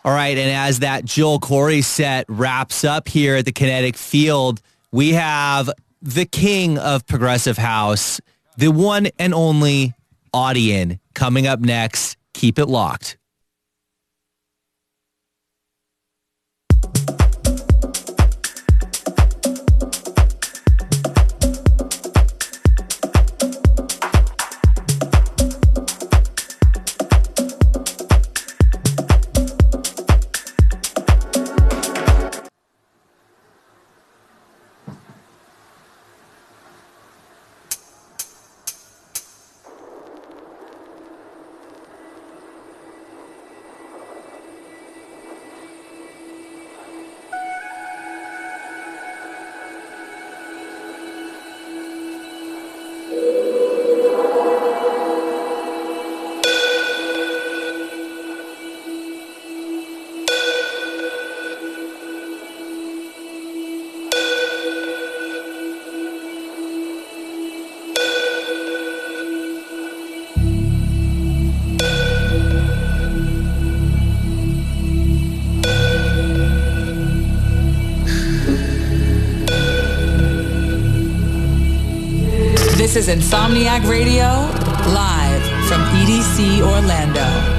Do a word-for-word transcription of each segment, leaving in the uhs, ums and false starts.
All right, and as that Joel Corey set wraps up here at the Kinetic Field, we have the king of Progressive House, the one and only Audien, coming up next. Keep it locked. This is Insomniac Radio, live from E D C Orlando.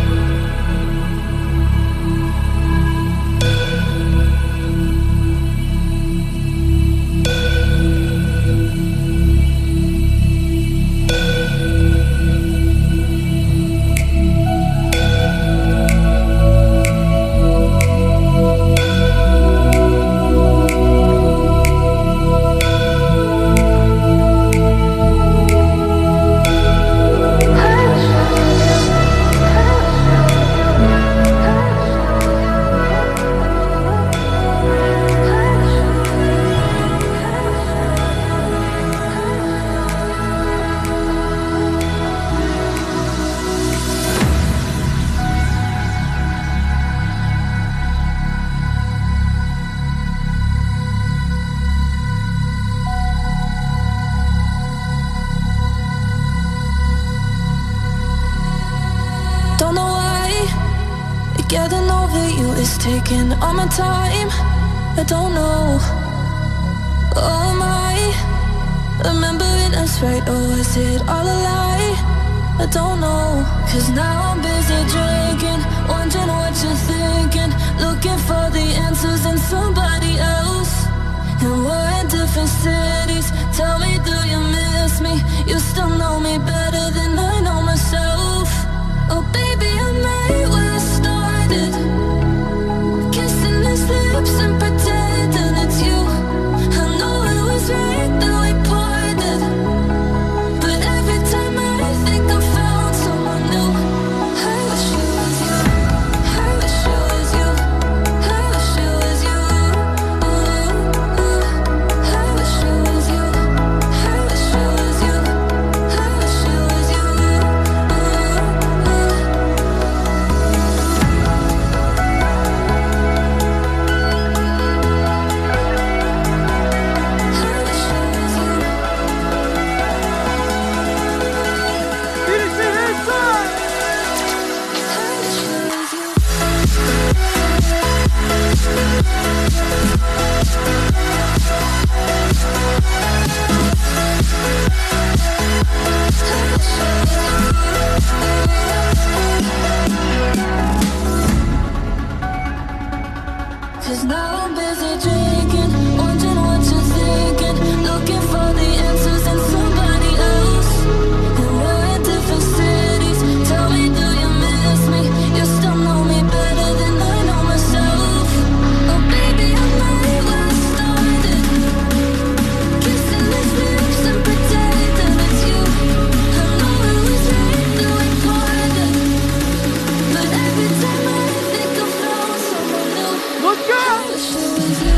Getting over you is taking all my time. I don't know. Oh, am I remembering us right, or was it all a lie? I don't know. Cause now I'm busy drinking, wondering what you're thinking, looking for the answers in somebody else. And we're in different cities. Tell me, do you miss me? You still know me better than I know myself. Oh baby, I might well started kissing his lips and pretending it's you. I know it was right that we parted, but every time I think I found someone new. I wish it was you, I wish it was you, I wish it was you. Ooh, ooh. I wish it was you, I wish it was you, I wish it was you. Cause now I'm busy drinking, wondering what you're thinking, looking for the answers in somebody else. And we're in different cities. Tell me, do you miss me? You still know me better than I know myself. Oh baby, I might well started kissing his lips and pretending it's you. I know it was right that we parted, but every time I think I found someone new. Look out! I wish it was you.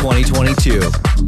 twenty twenty-two.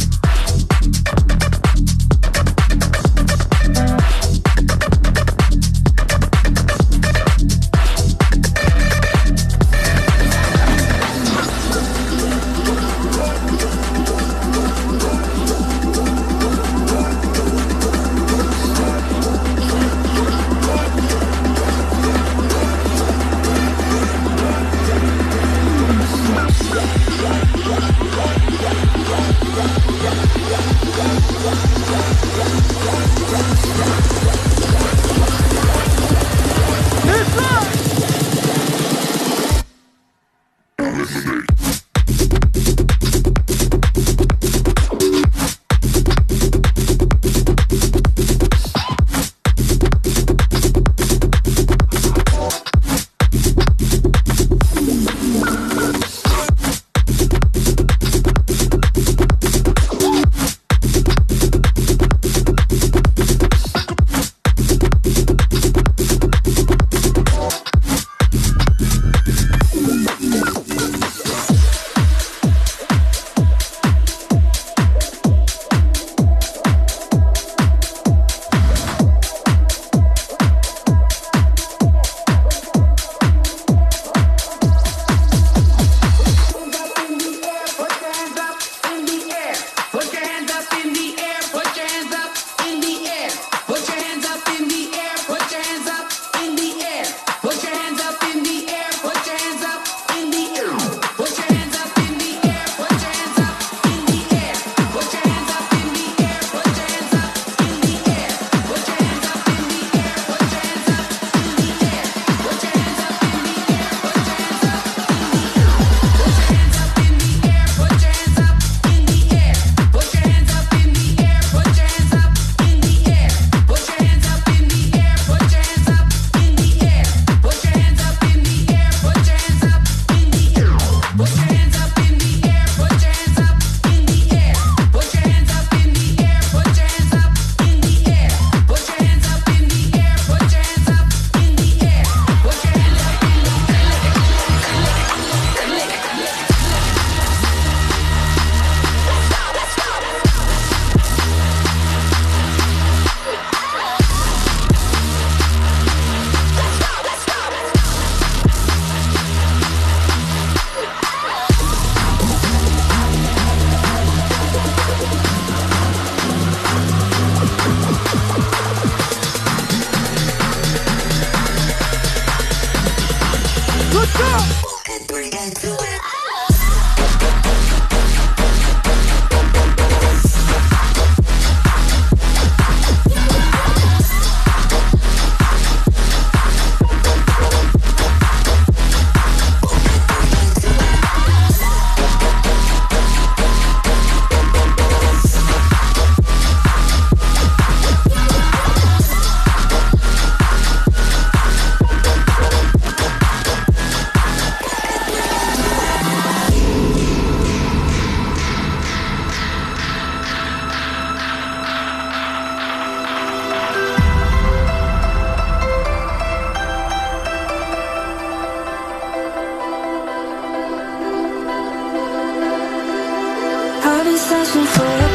searching for a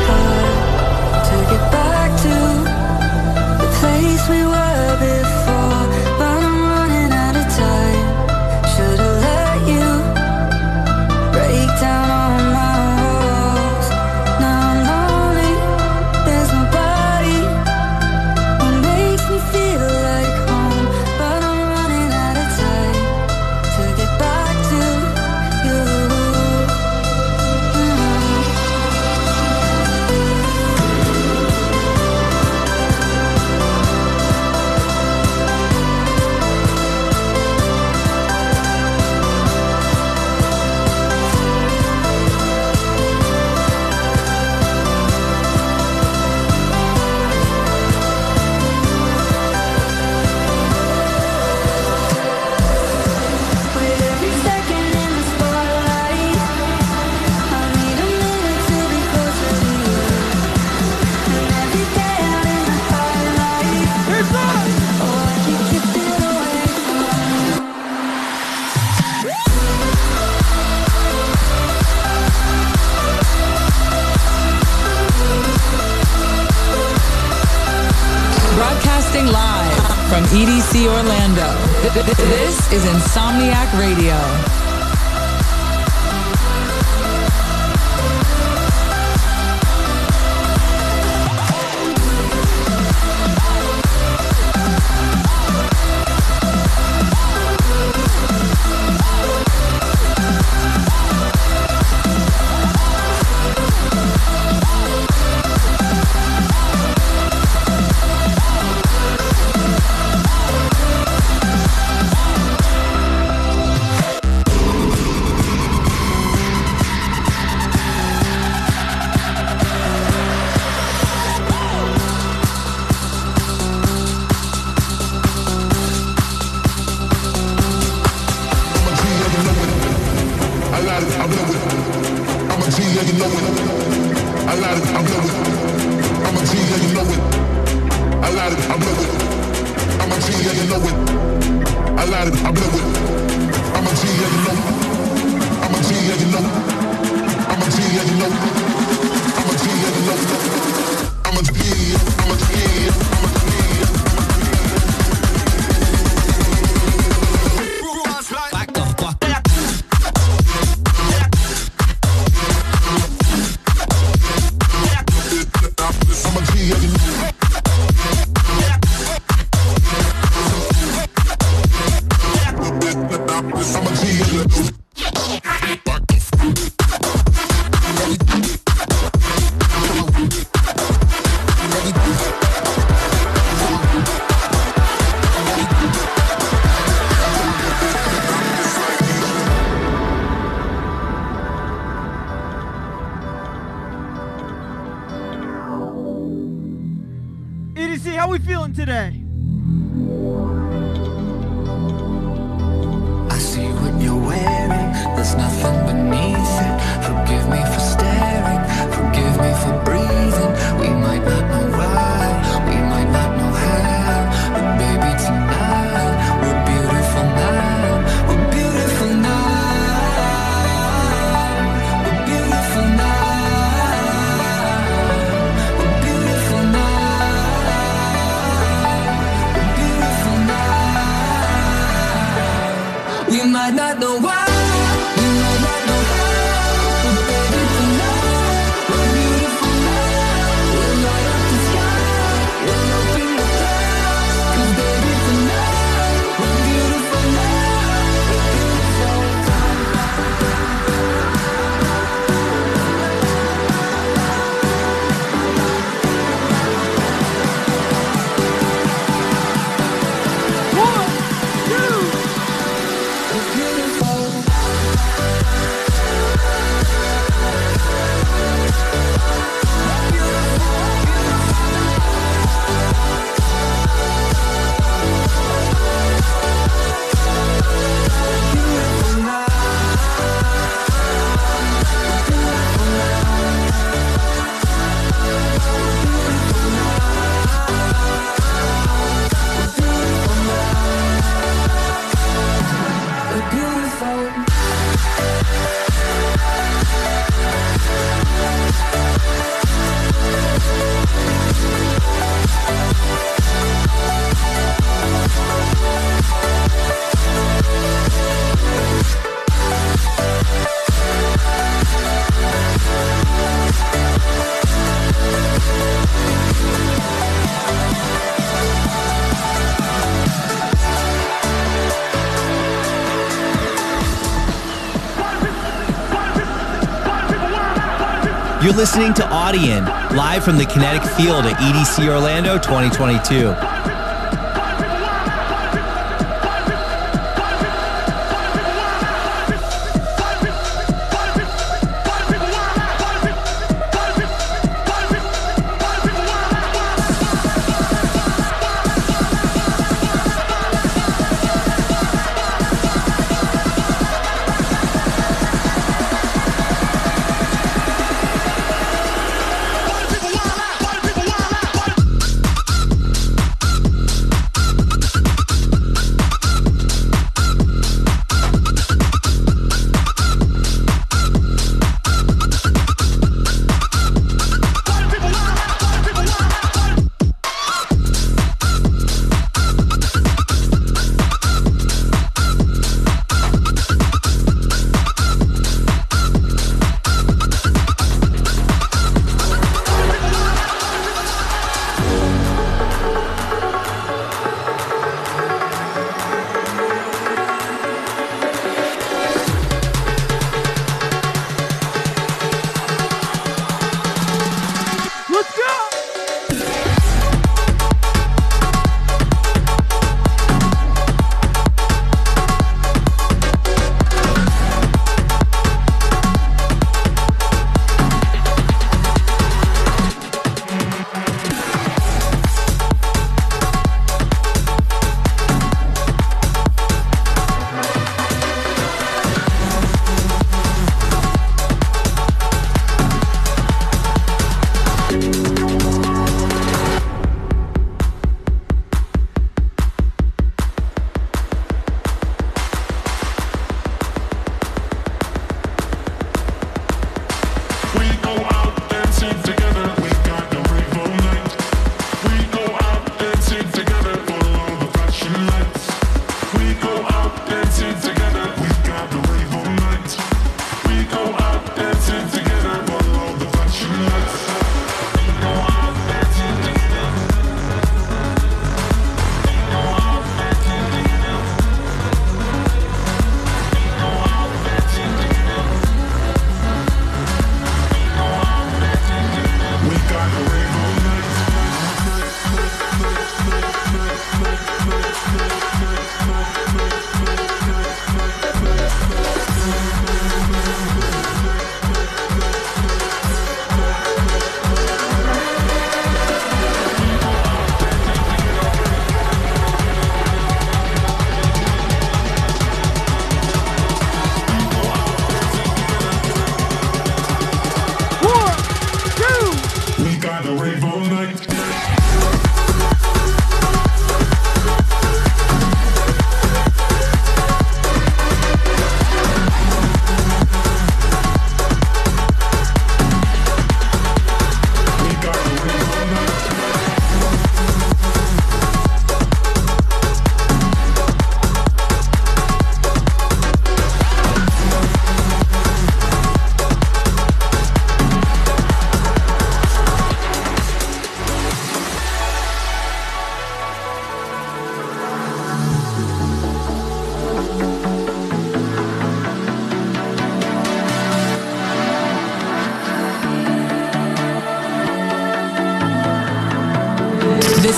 part to get back to the place we were before, but I'm running out of time. Should've let you break down all my walls. Now I'm lonely, there's nobody who makes me feel like home, but I'm running out of time to get back to you. from E D C Orlando. This is Insomniac Radio. How we feeling today? I see what you're wearing. There's nothing beneath it. Forgive me for staring. Forgive me for breathing. We might not know why. We might not know how. But baby, tonight we're beautiful now. We're beautiful now. We're beautiful now. We're beautiful now. We might not know why, we might not know how, but baby tonight, we're beautiful now. We'll light up the sky, we'll open the clouds, 'cause baby tonight, we're beautiful now, we're beautiful. One, two. You're listening to Audion, live from the Kinetic Field at E D C Orlando twenty twenty-two.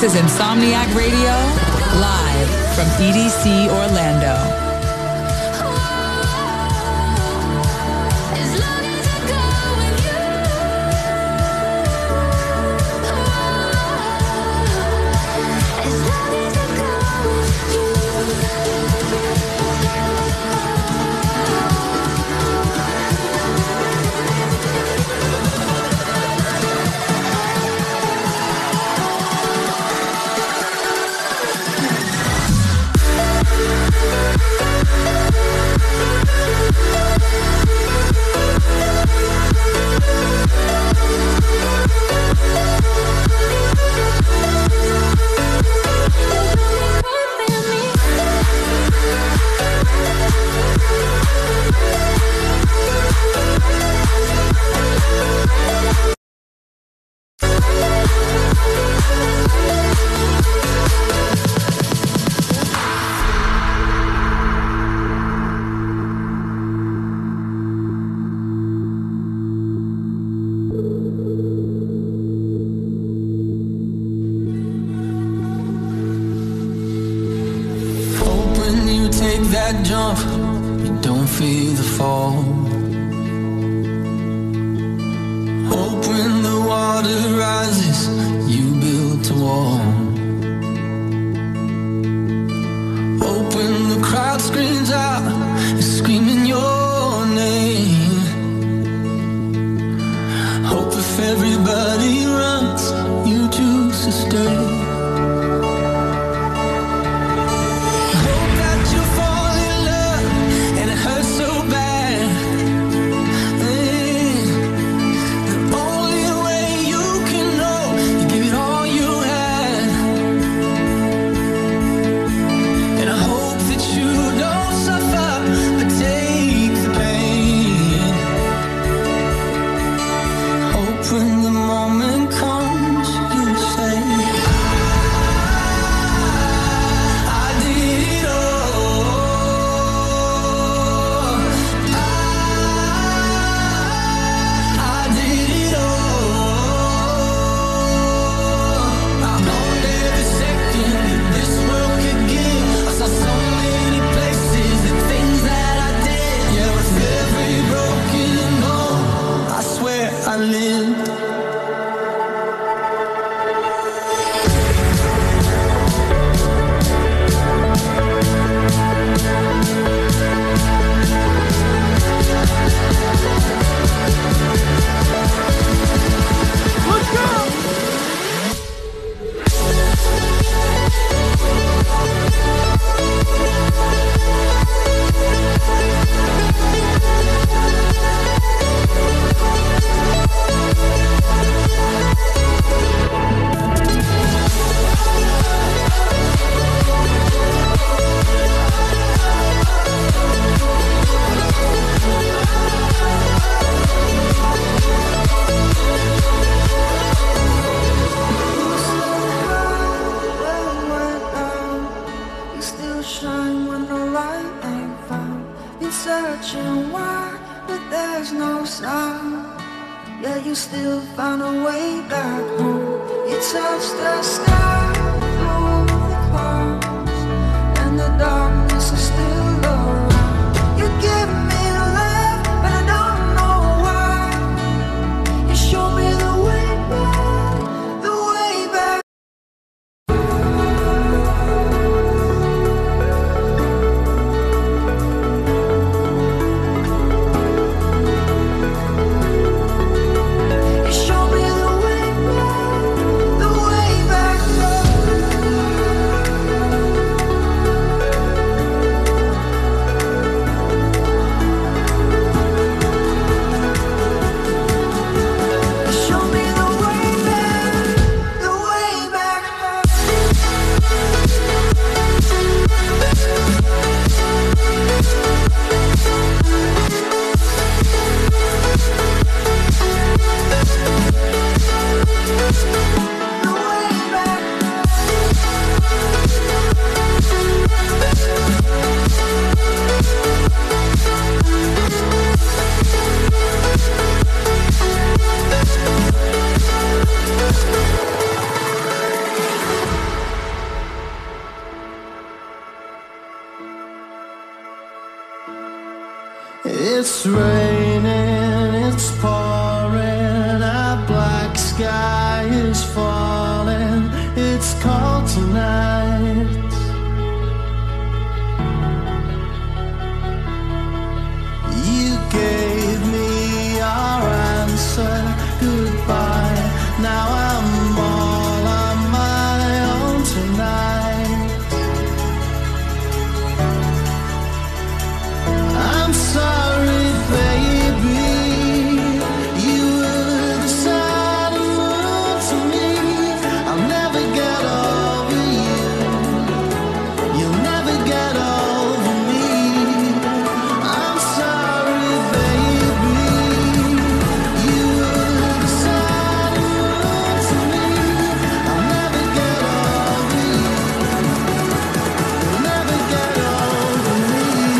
is Insomniac Radio, live from E D C Orlando. As long as I go with you, as long as I go with you. That jump, you don't feel the fall. Hope when the water rises, you built a wall. Hope when the crowd screams out, you're screaming your name. Hope if everybody runs, you choose to stay. You show me the way back, the way back. It's raining, it's pouring, a black sky is falling. It's cold tonight. You gave me your answer, goodbye. Now I'm all on my own tonight. I'm sorry, baby. You were the sun and moon to me. I'll never get over you. You'll never get over me. I'm sorry, baby. You were the sun and moon to me. I'll never get over you. You'll never get over me.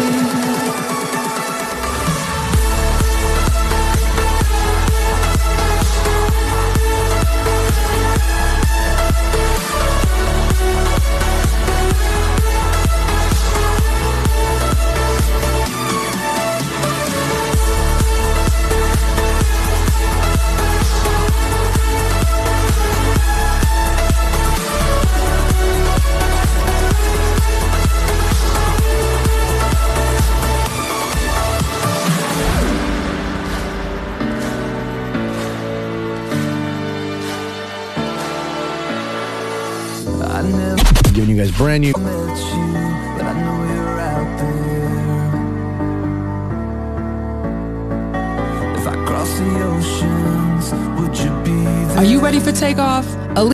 I never Giving you guys brand new. met you, but I know you're out there. If I cross the oceans, would you be there? Are you ready for takeoff?